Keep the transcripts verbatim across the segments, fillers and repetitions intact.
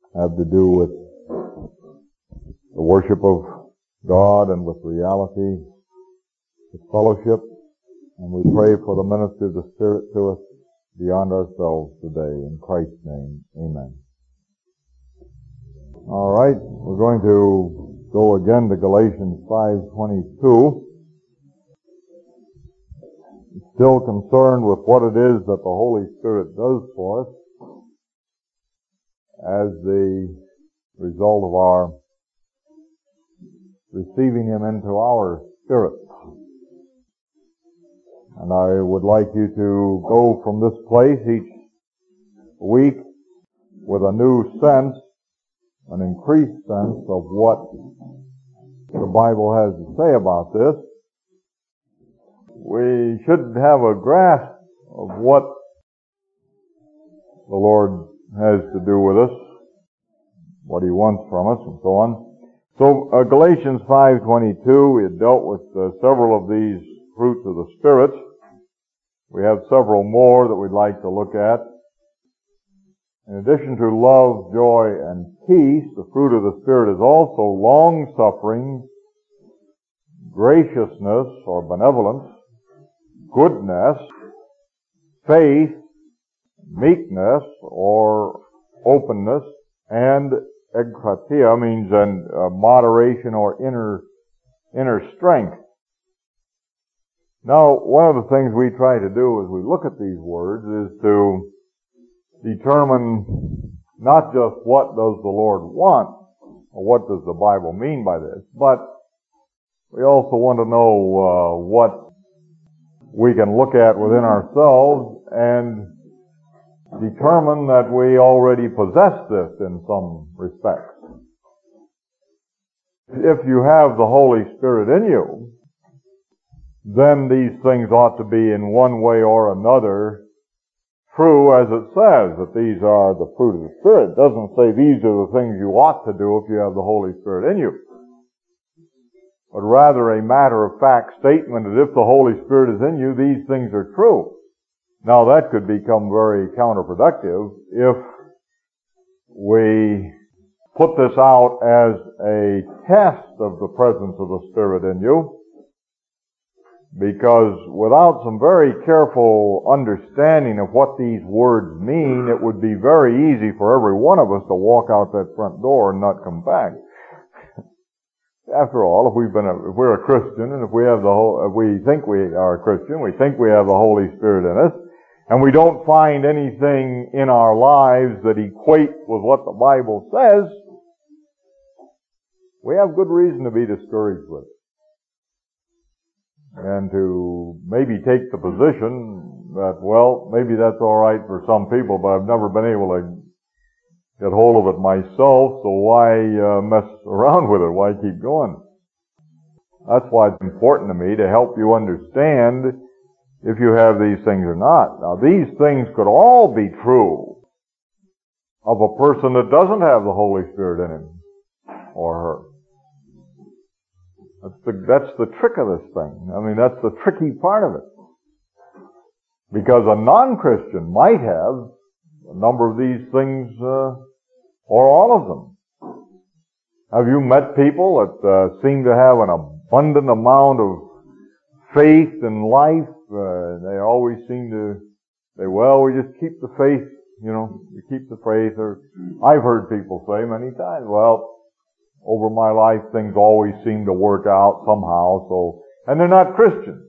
have to do with the worship of God and with reality, with fellowship, and we pray for the ministry of the Spirit to us beyond ourselves today. In Christ's name, amen. All right, we're going to go again to Galatians five twenty-two. Still concerned with what it is that the Holy Spirit does for us as the result of our receiving Him into our spirit. And I would like you to go from this place each week with a new sense, an increased sense of what the Bible has to say about this. We should have a grasp of what the Lord has to do with us, what He wants from us, and so on. So uh, Galatians five twenty-two, we had dealt with uh, several of these fruits of the Spirit. We have several more that we'd like to look at. In addition to love, joy, and peace, the fruit of the Spirit is also long-suffering, graciousness or benevolence, goodness, faith, meekness or openness, and enkratia means an, uh, moderation or inner inner strength. Now, one of the things we try to do as we look at these words is to determine not just what does the Lord want, or what does the Bible mean by this, but we also want to know uh, what we can look at within ourselves and determine that we already possess this in some respects. If you have the Holy Spirit in you, then these things ought to be in one way or another true, as it says that these are the fruit of the Spirit. It doesn't say these are the things you ought to do if you have the Holy Spirit in you, but rather a matter-of-fact statement that if the Holy Spirit is in you, these things are true. Now that could become very counterproductive if we put this out as a test of the presence of the Spirit in you, because without some very careful understanding of what these words mean, it would be very easy for every one of us to walk out that front door and not come back. After all, if we've been, a, if we're a Christian, and if we have the whole, if we think we are a Christian, we think we have the Holy Spirit in us, and we don't find anything in our lives that equate with what the Bible says, we have good reason to be discouraged with it. And to maybe take the position that, well, maybe that's all right for some people, but I've never been able to get hold of it myself, so why uh, mess around with it? Why keep going? That's why it's important to me to help you understand if you have these things or not. Now, these things could all be true of a person that doesn't have the Holy Spirit in him or her. That's the, that's the trick of this thing. I mean, that's the tricky part of it. Because a non-Christian might have a number of these things, uh, or all of them. Have you met people that uh, seem to have an abundant amount of faith in life? Uh, they always seem to say, well, we just keep the faith, you know, we keep the faith. Or I've heard people say many times, well, over my life, things always seem to work out somehow, so, and they're not Christians.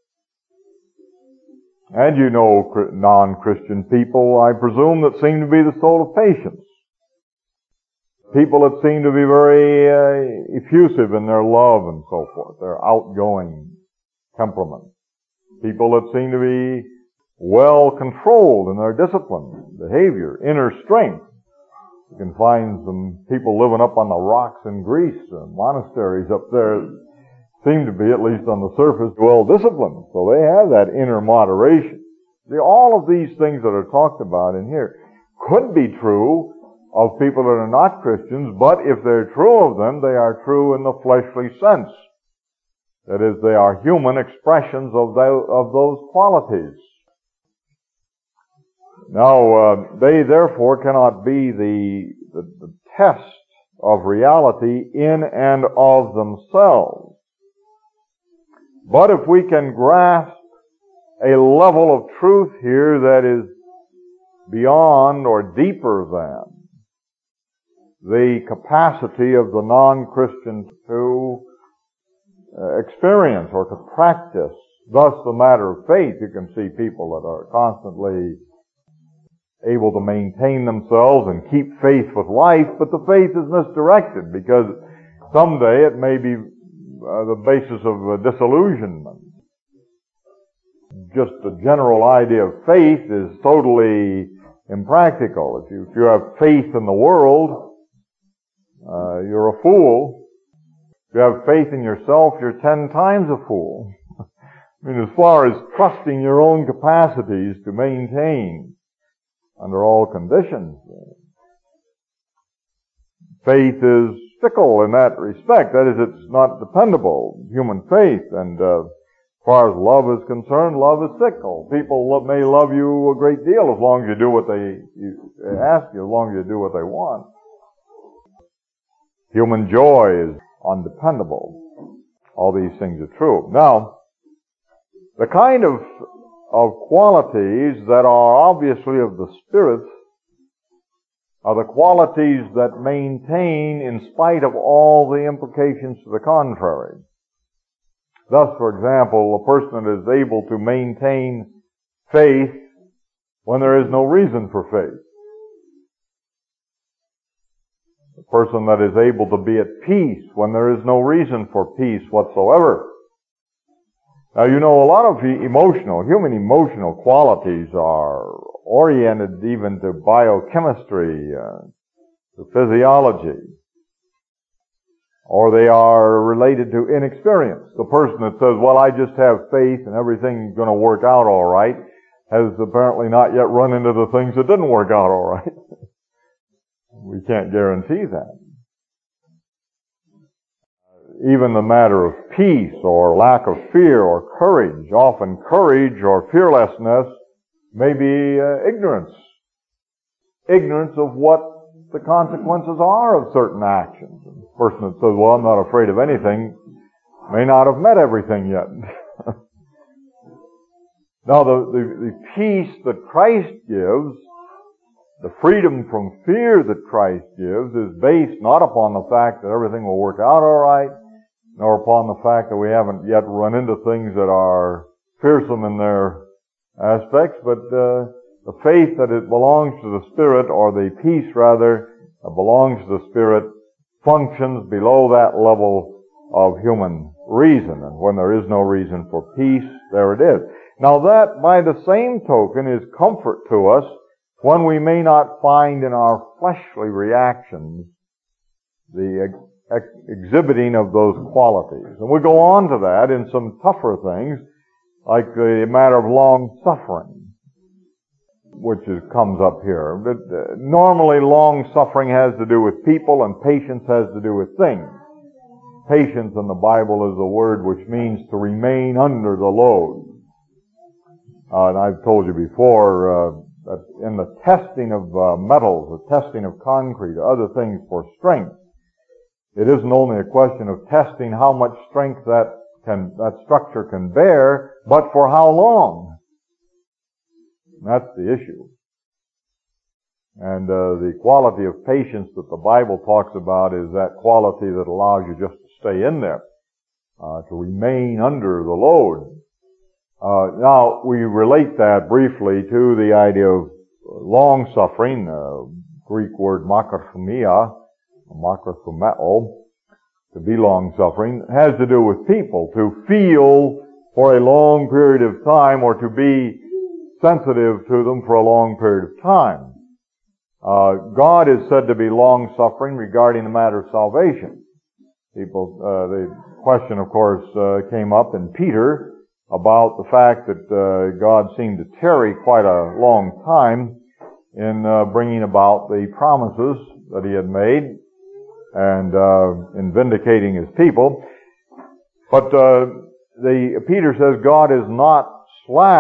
And you know non-Christian people, I presume, that seem to be the soul of patience. People that seem to be very uh, effusive in their love and so forth, their outgoing temperament. People that seem to be well controlled in their discipline, behavior, inner strength. You can find some people living up on the rocks in Greece, uh, monasteries up there, seem to be, at least on the surface, well disciplined. So they have that inner moderation. See, all of these things that are talked about in here could be true of people that are not Christians, but if they're true of them, they are true in the fleshly sense. That is, they are human expressions of those, of those qualities. Now, uh, they therefore cannot be the, the, the test of reality in and of themselves. But if we can grasp a level of truth here that is beyond or deeper than the capacity of the non-Christian to uh, experience or to practice, thus the matter of faith, you can see people that are constantly able to maintain themselves and keep faith with life, but the faith is misdirected because someday it may be uh, the basis of uh, disillusionment. Just the general idea of faith is totally impractical. If you, if you have faith in the world, uh, you're a fool. If you have faith in yourself, you're ten times a fool. I mean, as far as trusting your own capacities to maintain under all conditions, faith is fickle in that respect. That is, it's not dependable, human faith. And uh, as far as love is concerned, love is fickle. People lo- may love you a great deal as long as you do what they you, ask you, as long as you do what they want. Human joy is undependable. All these things are true. Now, the kind of of qualities that are obviously of the Spirit are the qualities that maintain in spite of all the implications to the contrary. Thus, for example, a person that is able to maintain faith when there is no reason for faith. A person that is able to be at peace when there is no reason for peace whatsoever. Now, you know, a lot of the emotional, human emotional qualities are oriented even to biochemistry, uh, to physiology, or they are related to inexperience. The person that says, well, I just have faith and everything's going to work out all right, has apparently not yet run into the things that didn't work out all right. We can't guarantee that. Even the matter of peace or lack of fear or courage, often courage or fearlessness may be uh, ignorance. Ignorance of what the consequences are of certain actions. The person that says, well, I'm not afraid of anything, may not have met everything yet. Now, the, the, the peace that Christ gives, the freedom from fear that Christ gives, is based not upon the fact that everything will work out all right, nor upon the fact that we haven't yet run into things that are fearsome in their aspects, but uh, the faith that it belongs to the Spirit, or the peace rather, that belongs to the Spirit, functions below that level of human reason. And when there is no reason for peace, there it is. Now that, by the same token, is comfort to us when we may not find in our fleshly reactions the ex- exhibiting of those qualities. And we go on to that in some tougher things, like the matter of long suffering, which is, comes up here. But, uh, normally long suffering has to do with people and patience has to do with things. Patience in the Bible is a word which means to remain under the load. Uh, and I've told you before uh, that in the testing of uh, metals, the testing of concrete, other things for strength, it isn't only a question of testing how much strength that can that structure can bear, but for how long. That's the issue. And uh, the quality of patience that the Bible talks about is that quality that allows you just to stay in there, uh, to remain under the load. Uh, now, we relate that briefly to the idea of long-suffering, uh, Greek word makrothumia, makrothumeo, to be long-suffering, has to do with people, to feel for a long period of time or to be sensitive to them for a long period of time. Uh, God is said to be long-suffering regarding the matter of salvation. People, uh, the question, of course, uh, came up in Peter about the fact that uh, God seemed to tarry quite a long time in uh, bringing about the promises that He had made and uh, in vindicating His people. But uh, the Peter says God is not slack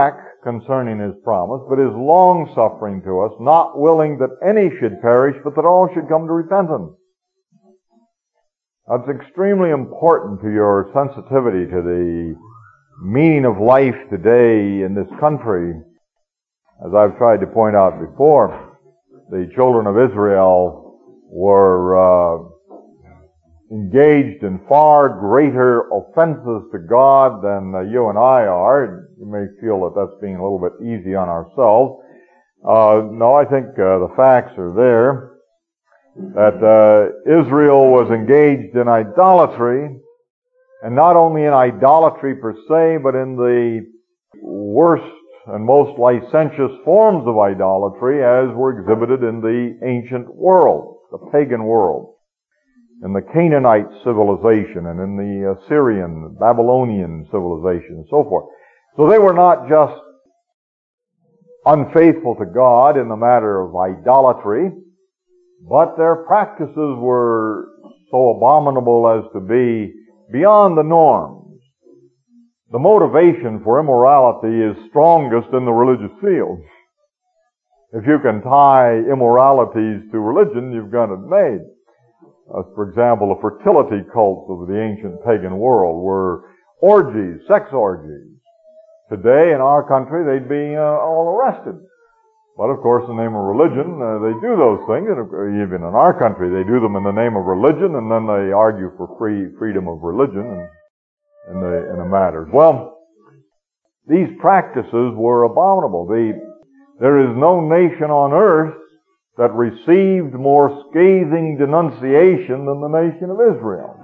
concerning His promise, but is long-suffering to us, not willing that any should perish, but that all should come to repentance. That's extremely important to your sensitivity to the meaning of life today in this country. As I've tried to point out before, the children of Israel were uh, engaged in far greater offenses to God than uh, you and I are. You may feel that that's being a little bit easy on ourselves. Uh, no, I think uh, the facts are there. That uh, Israel was engaged in idolatry, and not only in idolatry per se, but in the worst and most licentious forms of idolatry as were exhibited in the ancient world, the pagan world, in the Canaanite civilization and in the Assyrian, Babylonian civilization and so forth. So they were not just unfaithful to God in the matter of idolatry, but their practices were so abominable as to be beyond the norms. The motivation for immorality is strongest in the religious field. If you can tie immoralities to religion, you've got it made. Uh, for example, the fertility cults of the ancient pagan world were orgies, sex orgies. Today in our country, they'd be uh, all arrested. But of course, in the name of religion, uh, they do those things. And even in our country, they do them in the name of religion, and then they argue for free freedom of religion and in the in the matters. Well, these practices were abominable. The, there is no nation on earth that received more scathing denunciation than the nation of Israel.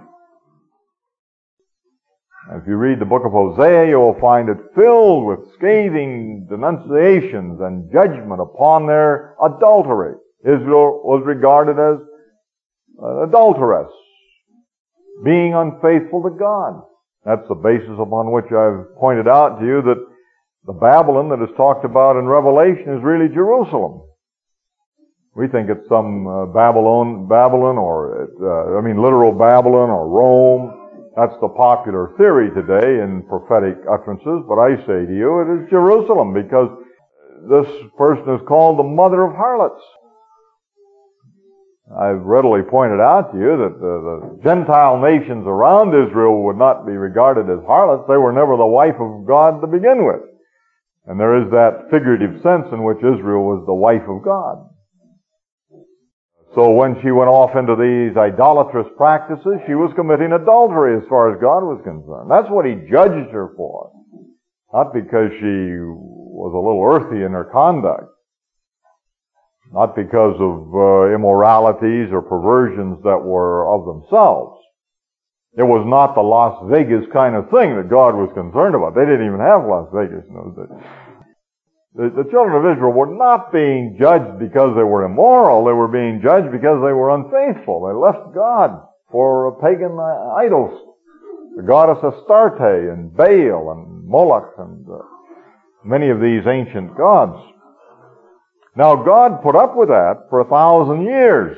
If you read the book of Hosea, you will find it filled with scathing denunciations and judgment upon their adultery. Israel was regarded as an adulteress, being unfaithful to God. That's the basis upon which I've pointed out to you that the Babylon that is talked about in Revelation is really Jerusalem. We think it's some uh, Babylon, Babylon, or uh, I mean literal Babylon or Rome. That's the popular theory today in prophetic utterances, but I say to you, it is Jerusalem, because this person is called the mother of harlots. I've readily pointed out to you that the, the Gentile nations around Israel would not be regarded as harlots. They were never the wife of God to begin with. And there is that figurative sense in which Israel was the wife of God. So when she went off into these idolatrous practices, she was committing adultery as far as God was concerned. That's what He judged her for. Not because she was a little earthy in her conduct. Not because of uh, immoralities or perversions that were of themselves. It was not the Las Vegas kind of thing that God was concerned about. They didn't even have Las Vegas in those days. The, the children of Israel were not being judged because they were immoral. They were being judged because they were unfaithful. They left God for pagan idols. The goddess Astarte and Baal and Moloch and uh, many of these ancient gods. Now God put up with that for a thousand years.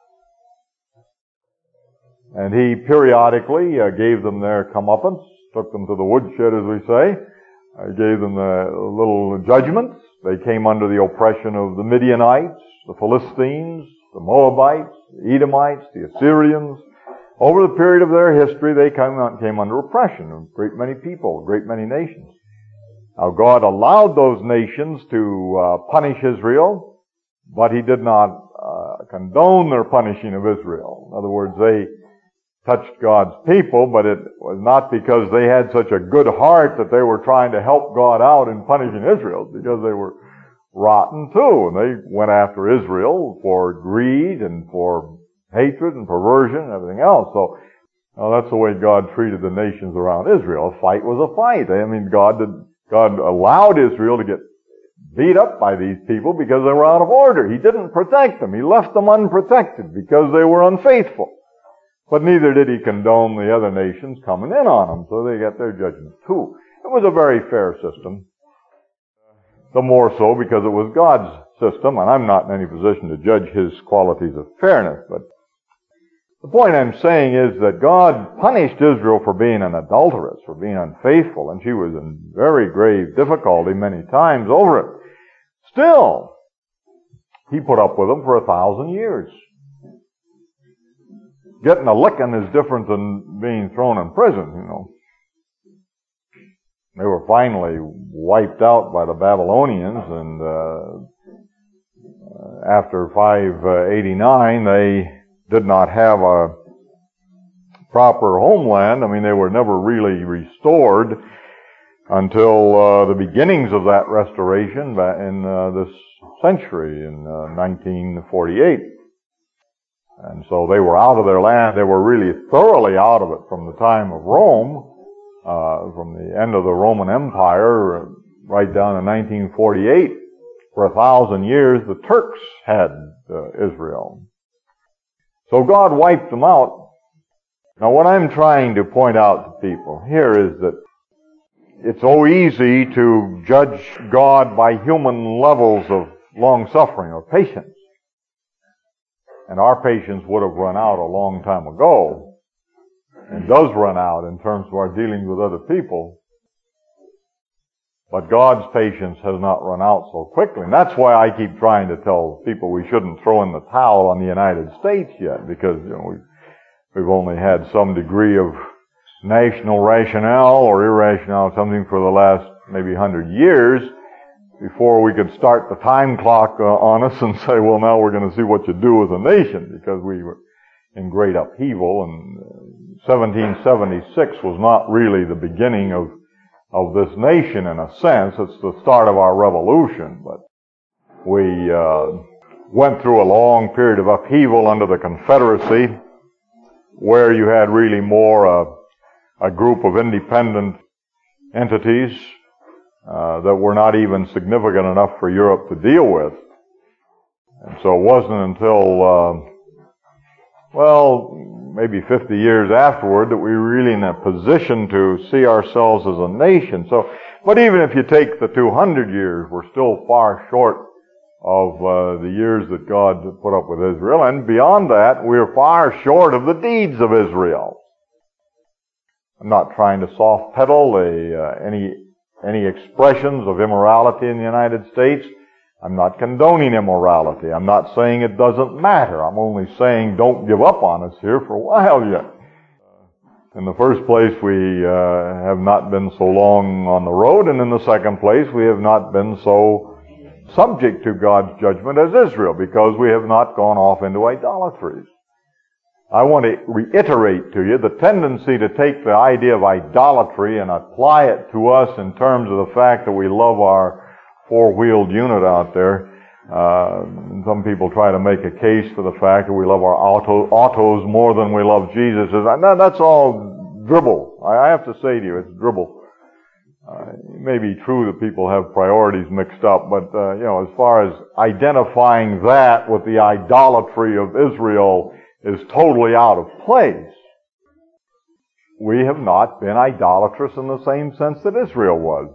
And He periodically uh, gave them their comeuppance, took them to the woodshed, as we say. I gave them a little judgments. They came under the oppression of the Midianites, the Philistines, the Moabites, the Edomites, the Assyrians. Over the period of their history, they came, came under oppression of a great many people, a great many nations. Now, God allowed those nations to uh, punish Israel, but He did not uh, condone their punishing of Israel. In other words, they touched God's people, but it was not because they had such a good heart that they were trying to help God out in punishing Israel, because they were rotten too, and they went after Israel for greed and for hatred and perversion and everything else. So, well, that's the way God treated the nations around Israel. A fight was a fight. I mean, God did, God allowed Israel to get beat up by these people because they were out of order. He didn't protect them. He left them unprotected because they were unfaithful. But neither did He condone the other nations coming in on them, so they got their judgment too. It was a very fair system. The more so because it was God's system, and I'm not in any position to judge His qualities of fairness, but The point I'm saying is that God punished Israel for being an adulteress, for being unfaithful, and she was in very grave difficulty many times over it. Still, He put up with them for a thousand years. Getting a licking is different than being thrown in prison, you know. They were finally wiped out by the Babylonians, and uh, after five eighty-nine, they did not have a proper homeland. I mean, they were never really restored until uh, the beginnings of that restoration in uh, this century, in uh, nineteen forty-eight. And so they were out of their land. They were really thoroughly out of it from the time of Rome, uh, from the end of the Roman Empire right down to nineteen forty-eight. For a thousand years, the Turks had uh, Israel. So God wiped them out. Now what I'm trying to point out to people here is that it's so easy to judge God by human levels of long-suffering or patience. And our patience would have run out a long time ago, and does run out in terms of our dealings with other people. But God's patience has not run out so quickly. And that's why I keep trying to tell people we shouldn't throw in the towel on the United States yet, because, you know, we've, we've only had some degree of national rationale or irrationale, something for the last maybe hundred years, before we could start the time clock uh, on us and say, well, now we're going to see what you do as a nation, because we were in great upheaval, and seventeen seventy-six was not really the beginning of of this nation in a sense. It's the start of our revolution, but we uh, went through a long period of upheaval under the Confederacy, where you had really more uh, a group of independent entities Uh, that were not even significant enough for Europe to deal with. And so it wasn't until, uh, well, maybe fifty years afterward that we were really in a position to see ourselves as a nation. So, but even if you take the two hundred years, we're still far short of uh, the years that God put up with Israel. And beyond that, we're far short of the deeds of Israel. I'm not trying to soft pedal a, uh, any Any expressions of immorality in the United States. I'm not condoning immorality. I'm not saying it doesn't matter. I'm only saying don't give up on us here for a while yet. In the first place, we uh, have not been so long on the road, and in the second place, we have not been so subject to God's judgment as Israel, because we have not gone off into idolatries. I want to reiterate to you the tendency to take the idea of idolatry and apply it to us in terms of the fact that we love our four-wheeled unit out there. Uh, some people try to make a case for the fact that we love our auto, autos more than we love Jesus. No, that's all dribble. I have to say to you, it's dribble. Uh, it may be true that people have priorities mixed up, but uh, you know, as far as identifying that with the idolatry of Israel is totally out of place. We have not been idolatrous in the same sense that Israel was.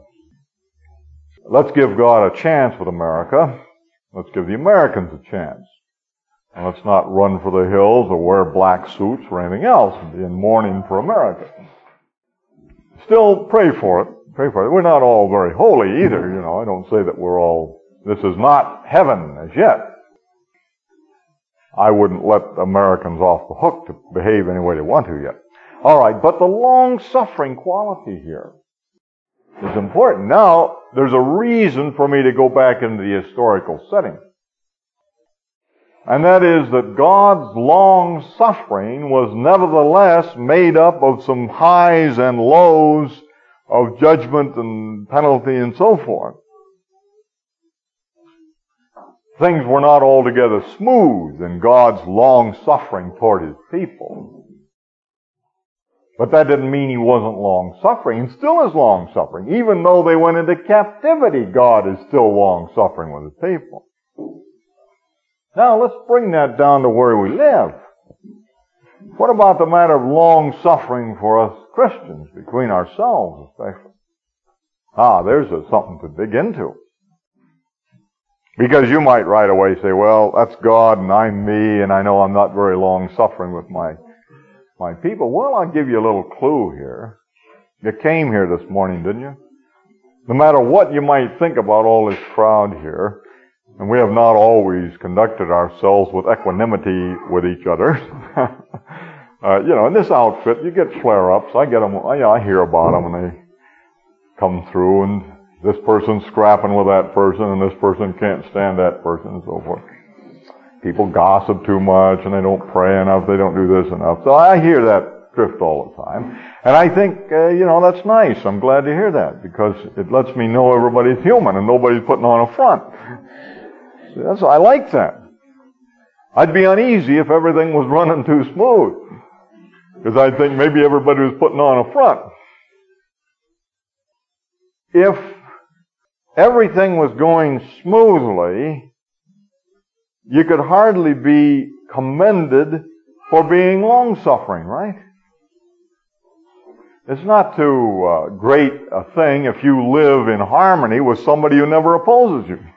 Let's give God a chance with America. Let's give the Americans a chance. And let's not run for the hills or wear black suits or anything else and be in mourning for America. Still, pray for it. Pray for it. We're not all very holy either, you know. I don't say that we're all, this is not heaven as yet. I wouldn't let Americans off the hook to behave any way they want to yet. All right, but the long-suffering quality here is important. Now, there's a reason for me to go back into the historical setting. And that is that God's long-suffering was nevertheless made up of some highs and lows of judgment and penalty and so forth. Things were not altogether smooth in God's long-suffering toward His people. But that didn't mean He wasn't long-suffering, and still is long-suffering. Even though they went into captivity, God is still long-suffering with His people. Now, let's bring that down to where we live. What about the matter of long-suffering for us Christians, between ourselves especially? Ah, there's a, something to dig into. Because you might right away say, well, that's God and I'm me, and I know I'm not very long-suffering with my my people. Well, I'll give you a little clue here. You came here this morning, didn't you? No matter what you might think about all this crowd here, and we have not always conducted ourselves with equanimity with each other. uh, you know, in this outfit, you get flare-ups. I get them, I, I hear about them when they come through, and this person's scrapping with that person, and this person can't stand that person, and so forth. People gossip too much, and they don't pray enough, they don't do this enough. So I hear that drift all the time. And I think, uh, you know, that's nice. I'm glad to hear that, because it lets me know everybody's human, and nobody's putting on a front. So that's, I like that. I'd be uneasy if everything was running too smooth, because I'd think maybe everybody was putting on a front. If everything was going smoothly, you could hardly be commended for being long-suffering, right? It's not too uh, great a thing if you live in harmony with somebody who never opposes you.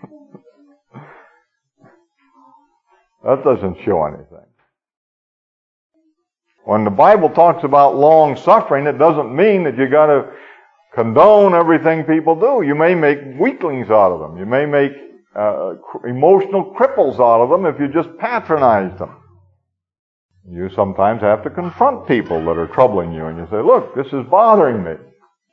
That doesn't show anything. When the Bible talks about long-suffering, it doesn't mean that you got to condone everything people do. You may make weaklings out of them. You may make uh, emotional cripples out of them if you just patronize them. You sometimes have to confront people that are troubling you, and you say, look, this is bothering me.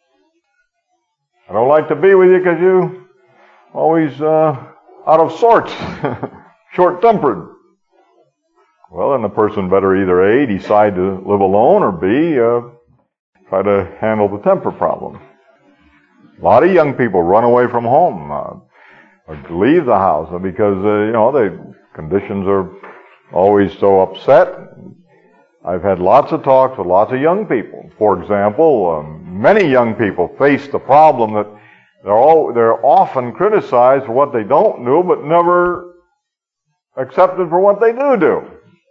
I don't like to be with you because you always uh, out of sorts, short-tempered. Well, then the person better either A, decide to live alone, or B, uh, try to handle the temper problem. A lot of young people run away from home, uh, or leave the house because, uh, you know, the conditions are always so upset. I've had lots of talks with lots of young people. For example, um, many young people face the problem that they're all, they're often criticized for what they don't do, but never accepted for what they do do.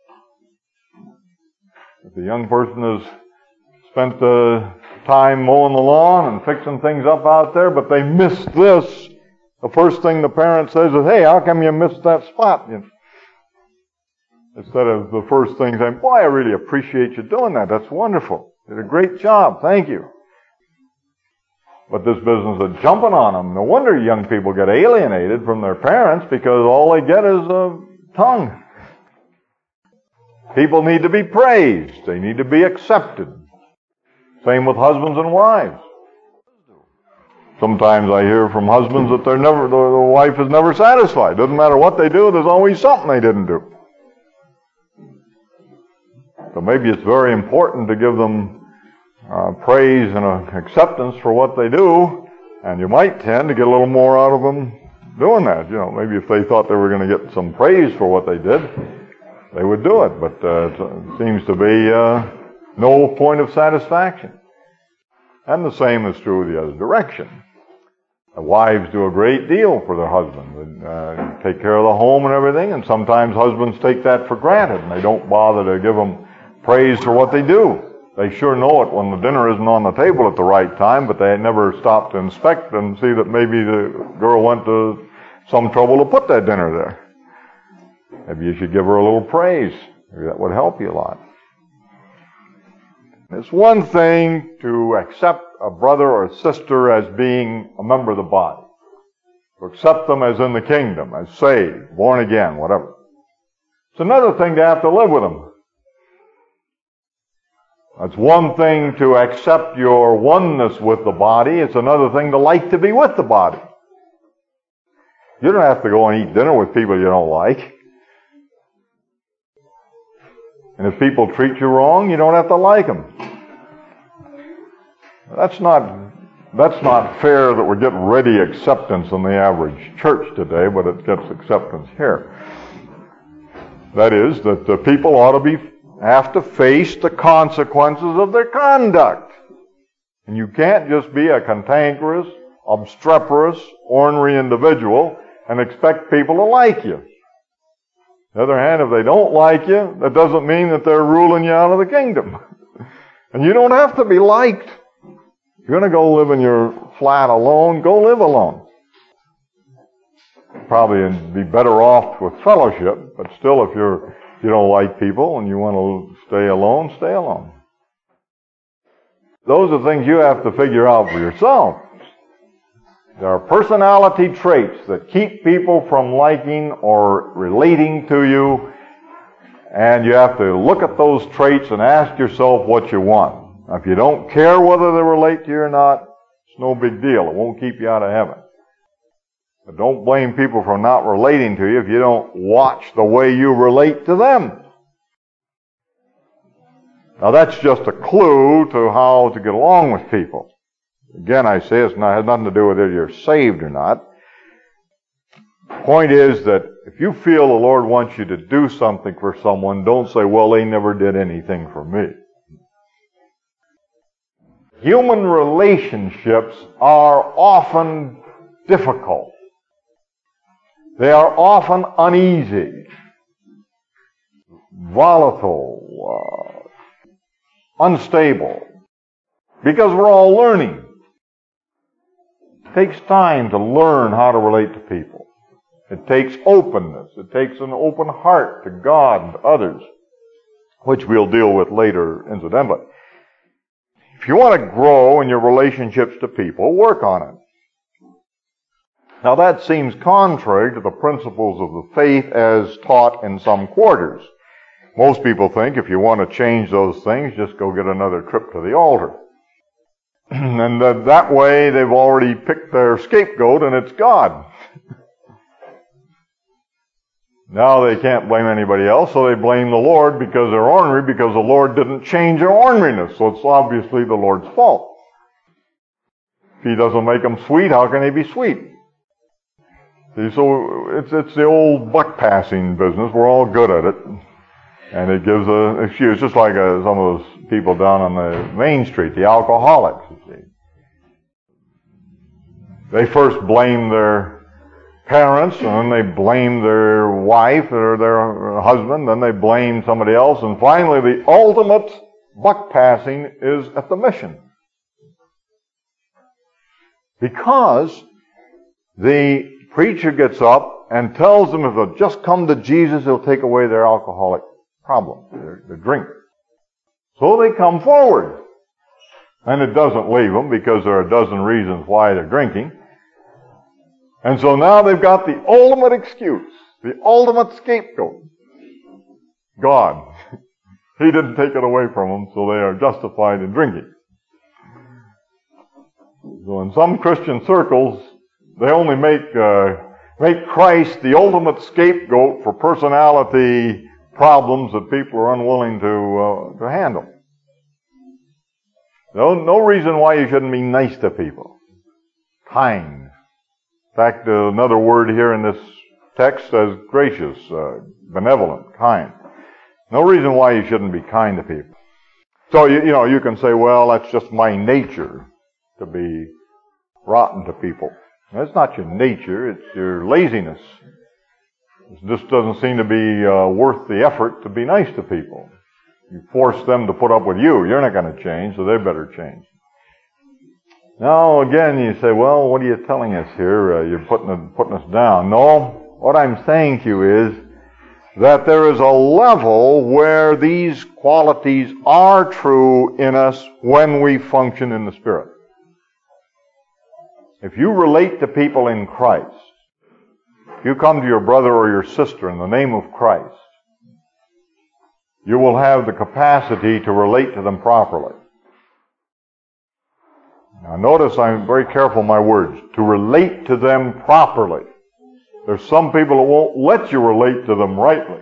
If the young person has spent the time mowing the lawn and fixing things up out there, but they missed this, the first thing the parent says is, hey, how come you missed that spot? You know, instead of the first thing saying, boy, I really appreciate you doing that. That's wonderful. You did a great job. Thank you. But this business of jumping on them, no wonder young people get alienated from their parents, because all they get is a tongue. People need to be praised. They need to be accepted. Same with husbands and wives. Sometimes I hear from husbands that they're never, the, the wife is never satisfied. Doesn't matter what they do, there's always something they didn't do. So maybe it's very important to give them uh, praise and uh, acceptance for what they do, and you might tend to get a little more out of them doing that. You know, maybe if they thought they were going to get some praise for what they did, they would do it. But uh, it seems to be uh, no point of satisfaction. And the same is true the other direction. The wives do a great deal for their husbands, uh, take care of the home and everything, and sometimes husbands take that for granted, and they don't bother to give them praise for what they do. They sure know it when the dinner isn't on the table at the right time, but they never stop to inspect and see that maybe the girl went to some trouble to put that dinner there. Maybe you should give her a little praise. Maybe that would help you a lot. It's one thing to accept a brother or sister as being a member of the body, to accept them as in the kingdom, as saved, born again, whatever. It's another thing to have to live with them. It's one thing to accept your oneness with the body. It's another thing to like to be with the body. You don't have to go and eat dinner with people you don't like. And if people treat you wrong, you don't have to like them. That's not, that's not fair that we're getting ready acceptance in the average church today, but it gets acceptance here. That is, that the people ought to be, have to face the consequences of their conduct. And you can't just be a cantankerous, obstreperous, ornery individual and expect people to like you. On the other hand, if they don't like you, that doesn't mean that they're ruling you out of the kingdom. And you don't have to be liked. If you're going to go live in your flat alone, go live alone. probably be better off with fellowship, but still if you're, if you don't like people and you want to stay alone, stay alone. Those are things you have to figure out for yourself. There are personality traits that keep people from liking or relating to you, and you have to look at those traits and ask yourself what you want. Now, if you don't care whether they relate to you or not, it's no big deal. It won't keep you out of heaven. But don't blame people for not relating to you if you don't watch the way you relate to them. Now, that's just a clue to how to get along with people. Again, I say it's not, it has nothing to do with whether you're saved or not. The point is that if you feel the Lord wants you to do something for someone, don't say, well, they never did anything for me. Human relationships are often difficult. They are often uneasy, volatile, uh, unstable, because we're all learning. It takes time to learn how to relate to people. It takes openness. It takes an open heart to God and to others, which we'll deal with later incidentally. If you want to grow in your relationships to people, work on it. Now that seems contrary to the principles of the faith as taught in some quarters. Most people think if you want to change those things, just go get another trip to the altar. And uh, that way they've already picked their scapegoat and it's God. Now they can't blame anybody else, so they blame the Lord because they're ornery, because the Lord didn't change their orneriness. So it's obviously the Lord's fault. If He doesn't make them sweet, how can they be sweet? See, so it's it's the old buck passing business. We're all good at it. And it gives a excuse, just like uh, some of those people down on the Main Street, the alcoholics, you see. They first blame their parents, and then they blame their wife or their husband, then they blame somebody else, and finally the ultimate buck passing is at the mission. Because the preacher gets up and tells them if they'll just come to Jesus, He'll take away their alcoholic problem, their, their drink. So they come forward. And it doesn't leave them because there are a dozen reasons why they're drinking. And so now they've got the ultimate excuse, the ultimate scapegoat. God. He didn't take it away from them, so they are justified in drinking. So in some Christian circles, they only make uh, make Christ the ultimate scapegoat for personality problems that people are unwilling to uh, to handle. No, no reason why you shouldn't be nice to people. Kind. In fact, uh, another word here in this text says gracious, uh, benevolent, kind. No reason why you shouldn't be kind to people. So, you, you know, you can say, well, that's just my nature to be rotten to people. That's not your nature, it's your laziness. It just doesn't seem to be uh, worth the effort to be nice to people. You force them to put up with you. You're not going to change, so they better change. Now, again, you say, well, what are you telling us here? Uh, you're putting, it, putting us down. No, what I'm saying to you is that there is a level where these qualities are true in us when we function in the Spirit. If you relate to people in Christ, if you come to your brother or your sister in the name of Christ, you will have the capacity to relate to them properly. Now notice I'm very careful in my words. To relate to them properly. There's some people that won't let you relate to them rightly,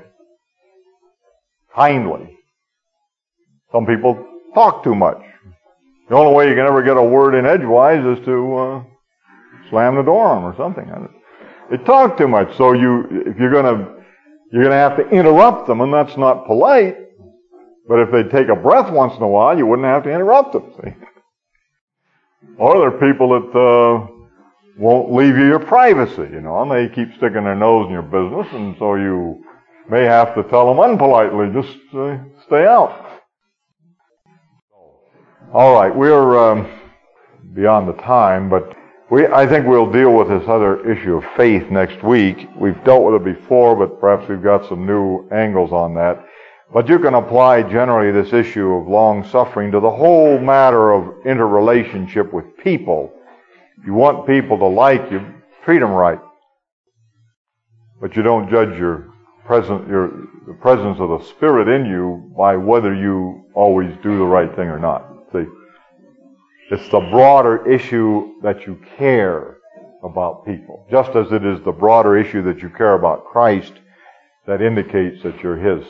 kindly. Some people talk too much. The only way you can ever get a word in edgewise is to uh, slam the door on them or something. They talk too much, so you, if you're going to, you're going to have to interrupt them, and that's not polite. But if they take a breath once in a while, you wouldn't have to interrupt them. See? Or there are people that uh, won't leave you your privacy, you know, and they keep sticking their nose in your business, and so you may have to tell them unpolitely, just uh, stay out. All right, we're um, beyond the time, but We, I think we'll deal with this other issue of faith next week. We've dealt with it before, but perhaps we've got some new angles on that. But you can apply generally this issue of long-suffering to the whole matter of interrelationship with people. If you want people to like you, treat them right. But you don't judge your present, your, the presence of the Spirit in you by whether you always do the right thing or not. See? It's the broader issue that you care about people. Just as it is the broader issue that you care about Christ that indicates that you're His.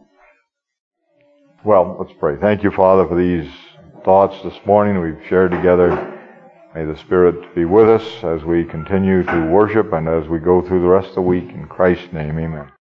Well, let's pray. Thank you, Father, for these thoughts this morning we've shared together. May the Spirit be with us as we continue to worship and as we go through the rest of the week. In Christ's name, amen.